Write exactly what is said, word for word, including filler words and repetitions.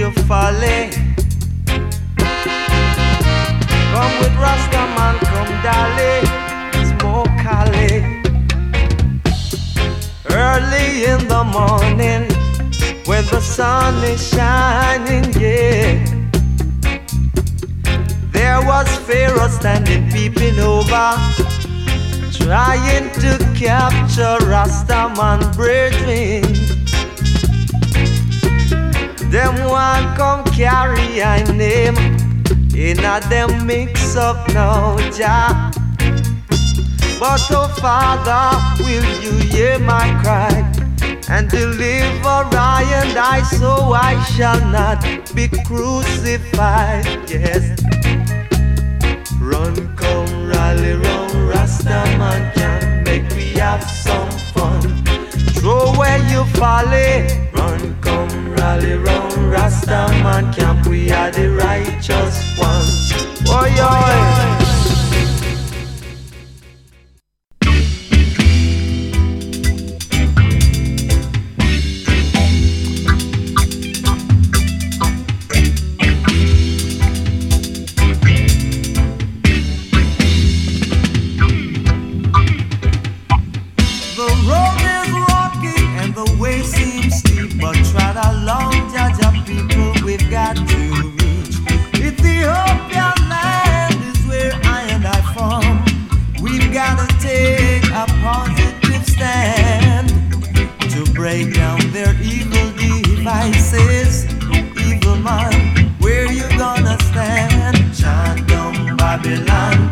you folly. Come with Rastaman, come Dali, smoke Cali. Early in the morning, when the sun is shining, yeah. There was Pharaoh standing peeping over, trying to capture Rastaman brethren. Them one come carry I name in a them mix up now, Jah. But oh Father, will you hear my cry and deliver I and I, so I shall not be crucified? Yes. Run, come, rally round, Rastaman camp, make we have some fun. Throw where you folly. Run, come, rally round, Rastaman camp, we are the righteous ones. Oh, yeah. Break down their evil devices. Evil man, where you gonna stand? Chant down Babylon.